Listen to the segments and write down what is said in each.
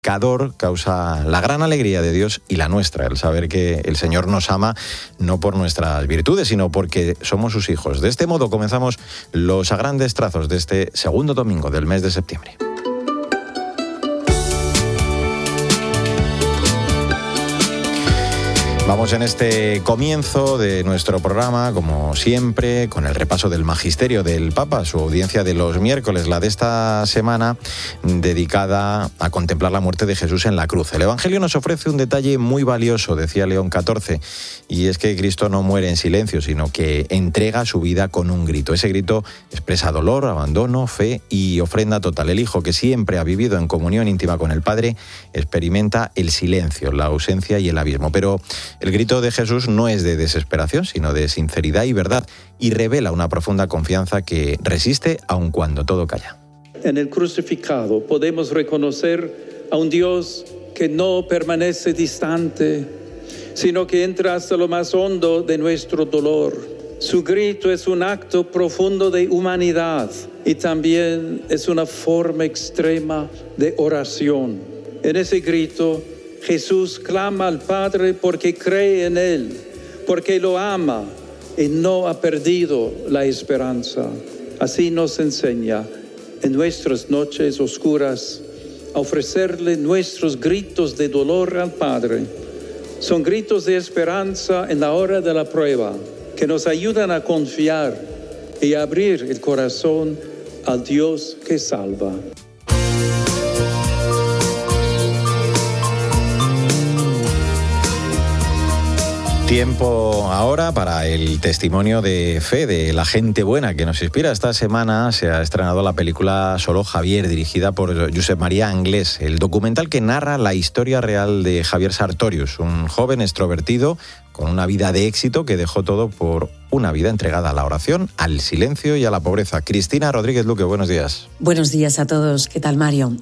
pecador causa la gran alegría de Dios y la nuestra, el saber que el Señor nos ama no por nuestras virtudes, sino porque somos sus hijos. De este modo comenzamos los a grandes trazos de este segundo domingo del mes de septiembre. Vamos en este comienzo de nuestro programa, como siempre, con el repaso del Magisterio del Papa, su audiencia de los miércoles, la de esta semana, dedicada a contemplar la muerte de Jesús en la cruz. El Evangelio nos ofrece un detalle muy valioso, decía León XIV, y es que Cristo no muere en silencio, sino que entrega su vida con un grito. Ese grito expresa dolor, abandono, fe y ofrenda total. El Hijo, que siempre ha vivido en comunión íntima con el Padre, experimenta el silencio, la ausencia y el abismo. Pero el grito de Jesús no es de desesperación, sino de sinceridad y verdad, y revela una profunda confianza que resiste aun cuando todo calla. En el crucificado podemos reconocer a un Dios que no permanece distante, sino que entra hasta lo más hondo de nuestro dolor. Su grito es un acto profundo de humanidad y también es una forma extrema de oración. En ese grito, Jesús clama al Padre porque cree en Él, porque lo ama y no ha perdido la esperanza. Así nos enseña en nuestras noches oscuras a ofrecerle nuestros gritos de dolor al Padre. Son gritos de esperanza en la hora de la prueba que nos ayudan a confiar y a abrir el corazón al Dios que salva. Tiempo ahora para el testimonio de fe de la gente buena que nos inspira. Esta semana se ha estrenado la película Solo Javier, dirigida por Josep María Anglés, el documental que narra la historia real de Javier Sartorius, un joven extrovertido con una vida de éxito que dejó todo por una vida entregada a la oración, al silencio y a la pobreza. Cristina Rodríguez Luque, buenos días. Buenos días a todos. ¿Qué tal, Mario?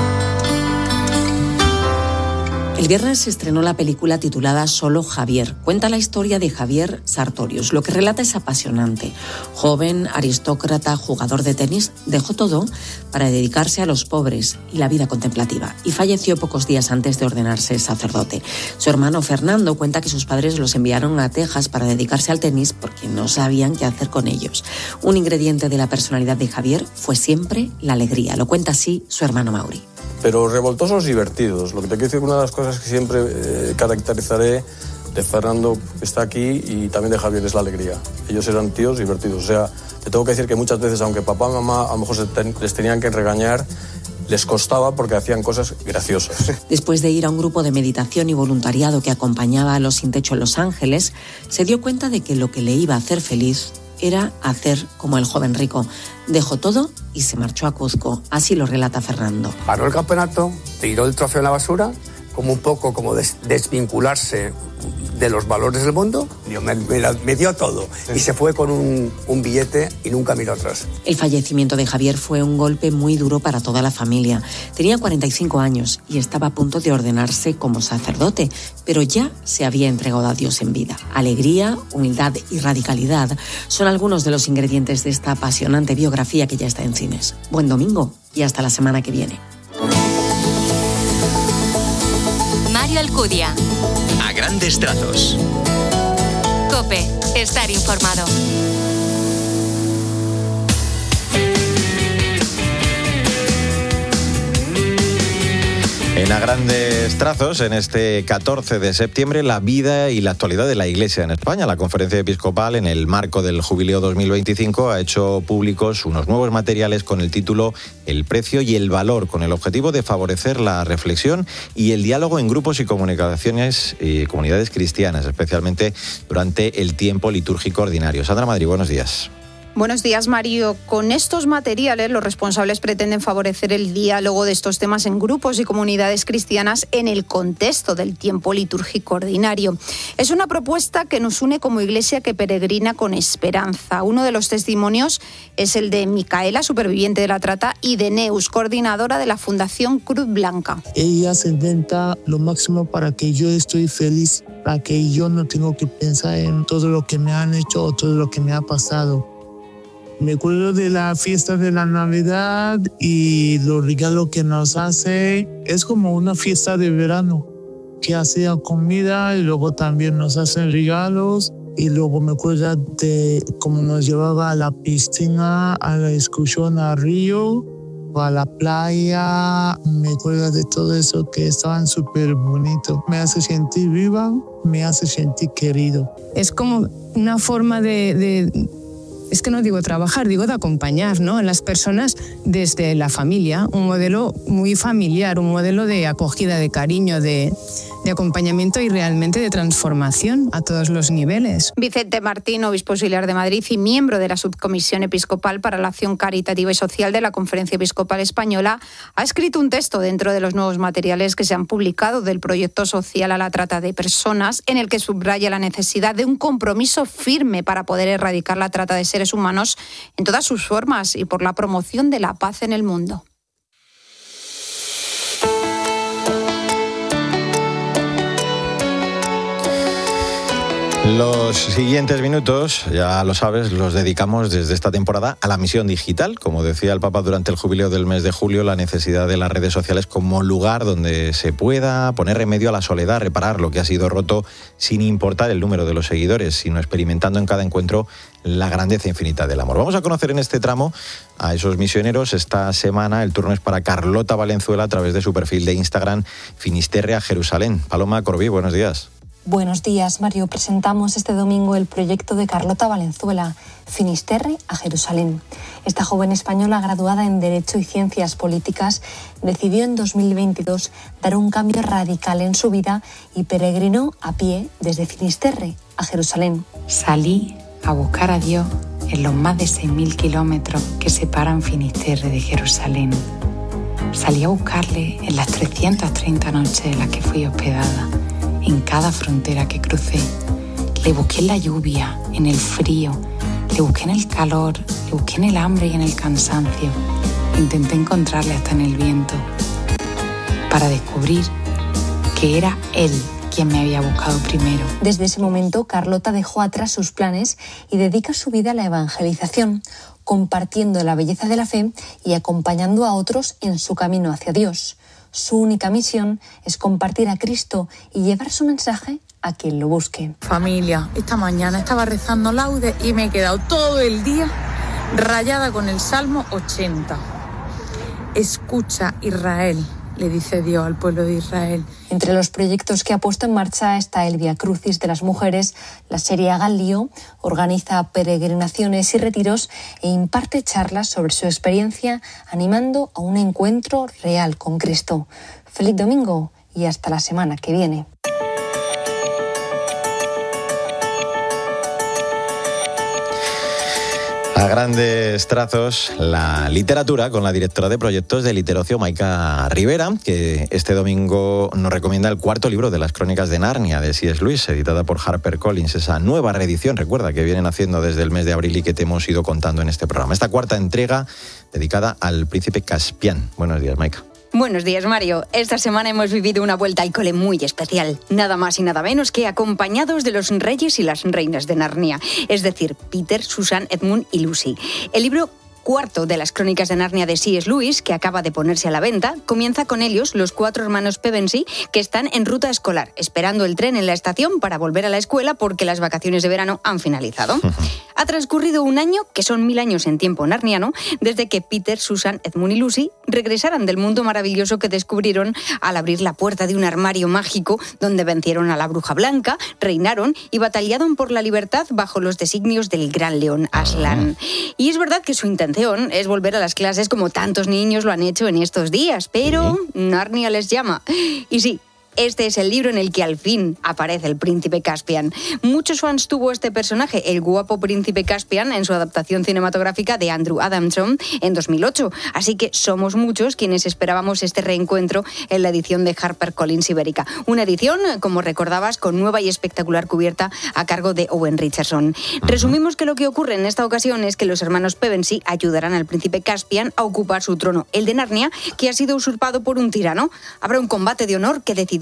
El viernes se estrenó la película titulada Solo Javier. Cuenta la historia de Javier Sartorius. Lo que relata es apasionante. Joven, aristócrata, jugador de tenis, dejó todo para dedicarse a los pobres y la vida contemplativa. Y falleció pocos días antes de ordenarse sacerdote. Su hermano Fernando cuenta que sus padres los enviaron a Texas para dedicarse al tenis porque no sabían qué hacer con ellos. Un ingrediente de la personalidad de Javier fue siempre la alegría. Lo cuenta así su hermano Mauri. Pero revoltosos y divertidos. Lo que te quiero decir, una de las cosas que siempre caracterizaré de Fernando, que está aquí, y también de Javier, es la alegría. Ellos eran tíos divertidos. O sea, te tengo que decir que muchas veces, aunque papá y mamá a lo mejor les tenían que regañar, les costaba porque hacían cosas graciosas. Después de ir a un grupo de meditación y voluntariado que acompañaba a los Sin Techo en Los Ángeles, se dio cuenta de que lo que le iba a hacer feliz era hacer como el joven rico. Dejó todo y se marchó a Cuzco. Así lo relata Fernando. Paró el campeonato, tiró el trofeo a la basura, como un poco como desvincularse de los valores del mundo. Me dio todo y se fue con un billete y nunca miró atrás. El fallecimiento de Javier fue un golpe muy duro para toda la familia. Tenía 45 años y estaba a punto de ordenarse como sacerdote, pero ya se había entregado a Dios en vida. Alegría, humildad y radicalidad son algunos de los ingredientes de esta apasionante biografía que ya está en cines. Buen domingo y hasta la semana que viene. Mario Alcudia. A grandes trazos. COPE. Estar informado. En A Grandes Trazos, en este 14 de septiembre, la vida y la actualidad de la Iglesia en España. La Conferencia Episcopal, en el marco del Jubileo 2025, ha hecho públicos unos nuevos materiales con el título El precio y el valor, con el objetivo de favorecer la reflexión y el diálogo en grupos y comunicaciones y comunidades cristianas, especialmente durante el tiempo litúrgico ordinario. Sandra Madrid, buenos días. Buenos días, Mario. Con estos materiales, los responsables pretenden favorecer el diálogo de estos temas en grupos y comunidades cristianas en el contexto del tiempo litúrgico ordinario. Es una propuesta que nos une como iglesia que peregrina con esperanza. Uno de los testimonios es el de Micaela, superviviente de la trata, y de Neus, coordinadora de la Fundación Cruz Blanca. Ella se intenta lo máximo para que yo estoy feliz, para que yo no tengo que pensar en todo lo que me han hecho o todo lo que me ha pasado. Me acuerdo de la fiesta de la Navidad y los regalos que nos hace. Es como una fiesta de verano, que hacía comida y luego también nos hacen regalos. Y luego me acuerdo de cómo nos llevaba a la piscina, a la excursión al río, o a la playa. Me acuerdo de todo eso que estaban súper bonitos. Me hace sentir viva, me hace sentir querido. Es como una forma es que no digo trabajar, digo de acompañar, ¿no?, a las personas desde la familia, un modelo muy familiar, un modelo de acogida, de cariño, de acompañamiento y realmente de transformación a todos los niveles. Vicente Martín, obispo auxiliar de Madrid y miembro de la Subcomisión Episcopal para la Acción Caritativa y Social de la Conferencia Episcopal Española, ha escrito un texto dentro de los nuevos materiales que se han publicado del proyecto social a la trata de personas, en el que subraya la necesidad de un compromiso firme para poder erradicar la trata de seres humanos en todas sus formas y por la promoción de la paz en el mundo. Los siguientes minutos, ya lo sabes, los dedicamos desde esta temporada a la misión digital. Como decía el Papa durante el jubileo del mes de julio, la necesidad de las redes sociales como lugar donde se pueda poner remedio a la soledad, reparar lo que ha sido roto sin importar el número de los seguidores, sino experimentando en cada encuentro la grandeza infinita del amor. Vamos a conocer en este tramo a esos misioneros. Esta semana el turno es para Carlota Valenzuela a través de su perfil de Instagram Finisterre a Jerusalén. Paloma Corbí, buenos días. Buenos días, Mario. Presentamos este domingo el proyecto de Carlota Valenzuela, Finisterre a Jerusalén. Esta joven española graduada en Derecho y Ciencias Políticas decidió en 2022 dar un cambio radical en su vida y peregrinó a pie desde Finisterre a Jerusalén. Salí a buscar a Dios en los más de 6.000 kilómetros que separan Finisterre de Jerusalén. Salí a buscarle en las 330 noches en las que fui hospedada. En cada frontera que crucé, le busqué en la lluvia, en el frío, le busqué en el calor, le busqué en el hambre y en el cansancio. Intenté encontrarle hasta en el viento, para descubrir que era él quien me había buscado primero. Desde ese momento, Carlota dejó atrás sus planes y dedica su vida a la evangelización, compartiendo la belleza de la fe y acompañando a otros en su camino hacia Dios. Su única misión es compartir a Cristo y llevar su mensaje a quien lo busque. Familia, esta mañana estaba rezando laudes y me he quedado todo el día rayada con el Salmo 80. Escucha, Israel, le dice Dios al pueblo de Israel. Entre los proyectos que ha puesto en marcha está el Vía Crucis de las mujeres, la serie Hagan Lío, organiza peregrinaciones y retiros e imparte charlas sobre su experiencia, animando a un encuentro real con Cristo. Feliz domingo y hasta la semana que viene. A grandes trazos, la literatura con la directora de proyectos de Literocio, Maika Rivera, que este domingo nos recomienda el cuarto libro de las Crónicas de Narnia de C.S. Lewis, editada por HarperCollins, esa nueva reedición, recuerda, que vienen haciendo desde el mes de abril y que te hemos ido contando en este programa. Esta cuarta entrega dedicada al príncipe Caspian. Buenos días, Maika. Buenos días, Mario. Esta semana hemos vivido una vuelta al cole muy especial. Nada más y nada menos que acompañados de los reyes y las reinas de Narnia. Es decir, Peter, Susan, Edmund y Lucy. El libro cuarto de las Crónicas de Narnia de C.S. Lewis, que acaba de ponerse a la venta, comienza con ellos, los 4 hermanos Pevensey, que están en ruta escolar, esperando el tren en la estación para volver a la escuela porque las vacaciones de verano han finalizado. Ha transcurrido un año, que son 1000 años en tiempo narniano, desde que Peter, Susan, Edmund y Lucy regresaran del mundo maravilloso que descubrieron al abrir la puerta de un armario mágico donde vencieron a la Bruja Blanca, reinaron y batallaron por la libertad bajo los designios del gran león Aslan. Y es verdad que su intención es volver a las clases como tantos niños lo han hecho en estos días, pero Narnia les llama. Y sí, este es el libro en el que al fin aparece el príncipe Caspian. Muchos fans tuvo este personaje, el guapo príncipe Caspian, en su adaptación cinematográfica de Andrew Adamson en 2008. Así que somos muchos quienes esperábamos este reencuentro en la edición de HarperCollins Ibérica. Una edición, como recordabas, con nueva y espectacular cubierta a cargo de Owen Richardson. Resumimos que lo que ocurre en esta ocasión es que los hermanos Pevensey ayudarán al príncipe Caspian a ocupar su trono, el de Narnia, que ha sido usurpado por un tirano. Habrá un combate de honor que decidirá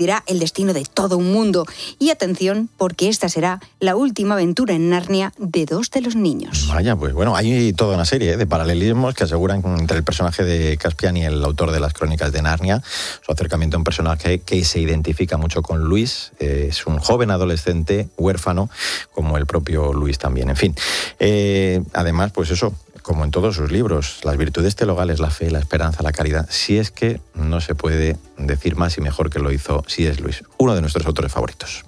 decidirá el destino de todo un mundo. Y atención, porque esta será la última aventura en Narnia de 2 de los niños. Vaya, pues bueno, hay toda una serie de paralelismos que aseguran entre el personaje de Caspian y el autor de las Crónicas de Narnia, su acercamiento a un personaje que se identifica mucho con Luis. Es un joven adolescente huérfano, como el propio Luis también. En fin, además, pues eso, como en todos sus libros, las virtudes teologales, la fe, la esperanza, la caridad, si es que no se puede decir más y mejor que lo hizo C.S. Lewis, uno de nuestros autores favoritos.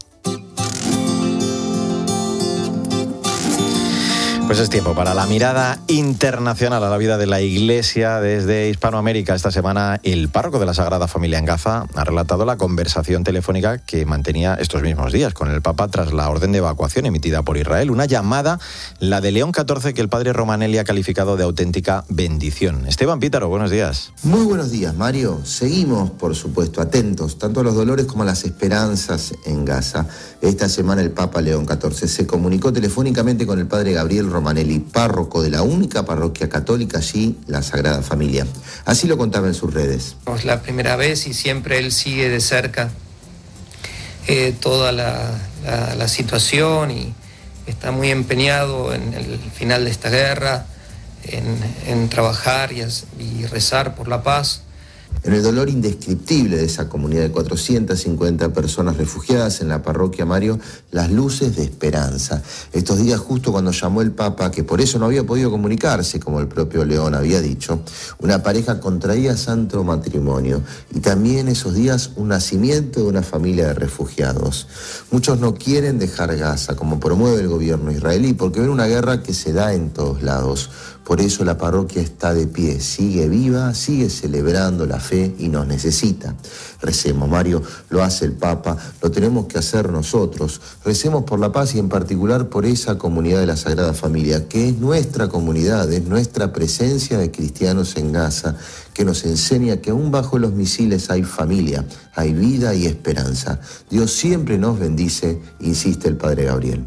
Pues es tiempo para la mirada internacional a la vida de la Iglesia desde Hispanoamérica. Esta semana el párroco de la Sagrada Familia en Gaza ha relatado la conversación telefónica que mantenía estos mismos días con el Papa tras la orden de evacuación emitida por Israel. Una llamada, la de León XIV, que el padre Romanelli ha calificado de auténtica bendición. Esteban Pítaro, buenos días. Muy buenos días, Mario. Seguimos, por supuesto, atentos tanto a los dolores como a las esperanzas en Gaza. Esta semana el Papa León XIV se comunicó telefónicamente con el padre Gabriel Romanelli, párroco de la única parroquia católica allí, la Sagrada Familia. Así lo contaba en sus redes. Es la primera vez y siempre él sigue de cerca toda la situación y está muy empeñado en el final de esta guerra, en trabajar y rezar por la paz. En el dolor indescriptible de esa comunidad de 450 personas refugiadas en la parroquia, Mario, las luces de esperanza. Estos días, justo cuando llamó el Papa, que por eso no había podido comunicarse, como el propio León había dicho, una pareja contraía santo matrimonio. Y también esos días un nacimiento de una familia de refugiados. Muchos no quieren dejar Gaza, como promueve el gobierno israelí, porque ven una guerra que se da en todos lados. Por eso la parroquia está de pie, sigue viva, sigue celebrando la fe y nos necesita. Recemos, Mario, lo hace el Papa, lo tenemos que hacer nosotros. Recemos por la paz y en particular por esa comunidad de la Sagrada Familia, que es nuestra comunidad, es nuestra presencia de cristianos en Gaza, que nos enseña que aún bajo los misiles hay familia, hay vida y esperanza. Dios siempre nos bendice, insiste el padre Gabriel.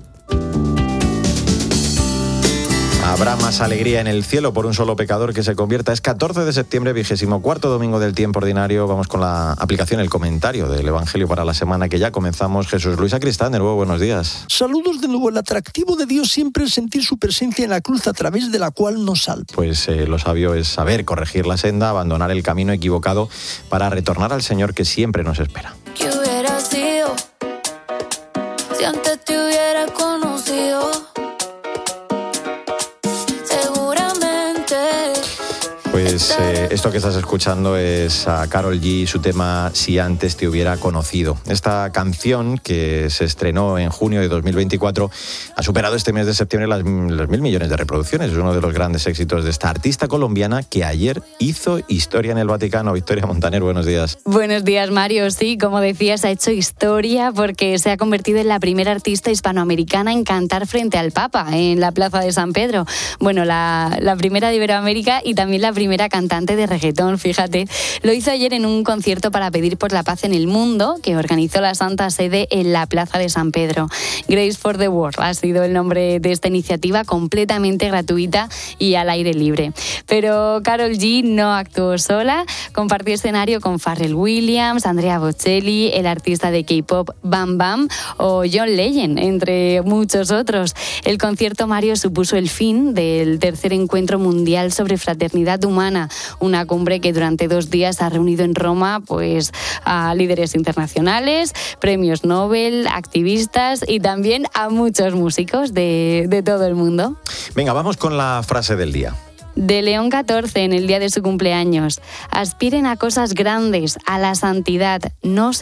Habrá más alegría en el cielo por un solo pecador que se convierta. Es 14 de septiembre, 24º domingo del tiempo ordinario. Vamos con la aplicación, el comentario del Evangelio para la semana que ya comenzamos. Jesús Luis Sacristán, de nuevo, buenos días. Saludos de nuevo. El atractivo de Dios siempre es sentir su presencia en la cruz a través de la cual nos salva. Pues lo sabio es saber corregir la senda, abandonar el camino equivocado para retornar al Señor que siempre nos espera. ¿Qué hubiera sido si antes te hubiera conocido? Pues esto que estás escuchando es a Karol G, su tema Si antes te hubiera conocido. Esta canción, que se estrenó en junio de 2024, ha superado este mes de septiembre los 1.000 millones de reproducciones. Es uno de los grandes éxitos de esta artista colombiana que ayer hizo historia en el Vaticano. Victoria Montaner, buenos días. Buenos días, Mario. Sí, como decías, ha hecho historia porque se ha convertido en la primera artista hispanoamericana en cantar frente al Papa en la Plaza de San Pedro. Bueno, la primera de Iberoamérica y también la primera cantante de reggaetón, fíjate. Lo hizo ayer en un concierto para pedir por la paz en el mundo que organizó la Santa Sede en la Plaza de San Pedro. Grace for the World ha sido el nombre de esta iniciativa, completamente gratuita y al aire libre. Pero Karol G no actuó sola, compartió escenario con Pharrell Williams, Andrea Bocelli, el artista de K-pop Bam Bam o John Legend, entre muchos otros. El concierto, Mario, supuso el fin del tercer encuentro mundial sobre fraternidad humana, una cumbre que durante 2 días ha reunido en Roma pues a líderes internacionales, premios Nobel, activistas y también a muchos músicos de todo el mundo. Venga, vamos con la frase del día. De León XIV, en el día de su cumpleaños. Aspiren a cosas grandes, a la santidad, no se